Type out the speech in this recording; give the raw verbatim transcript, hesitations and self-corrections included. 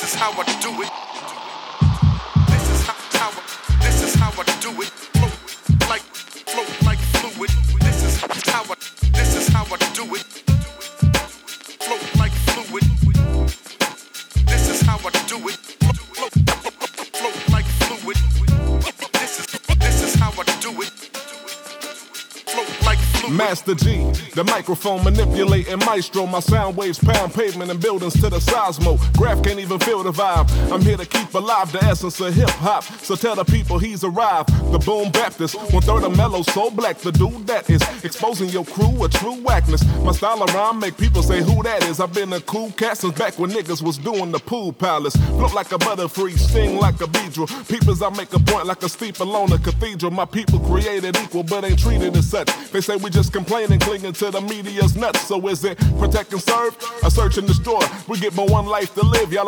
This is how I do it. This is how, how I, this is how I do it. Float like, float like fluid. This is how I, this is how I do it. Float like fluid. This is how I do it. Float, float, float like fluid. This is, this is how I do it. Float like fluid. Master G, the microphone manipulating maestro. My sound waves pound pavement and buildings to the seismo. Graph can't even feel the vibe. I'm here to keep alive the essence of hip hop. So tell the people he's arrived. The Boom Baptist, one third of mellow, so black. The dude that is exposing your crew a true whackness. My style of rhyme make people say who that is. I've been a cool cat since back when niggas was doing the pool palace. Float like a butterfree, sting like a beedrill. Peoples I make a point like a steeple on a cathedral. My people created equal but ain't treated as such. They say we just complaining, clinging to the media's nuts. So is it protect and serve? A search and destroy. We get but one life to live. Y'all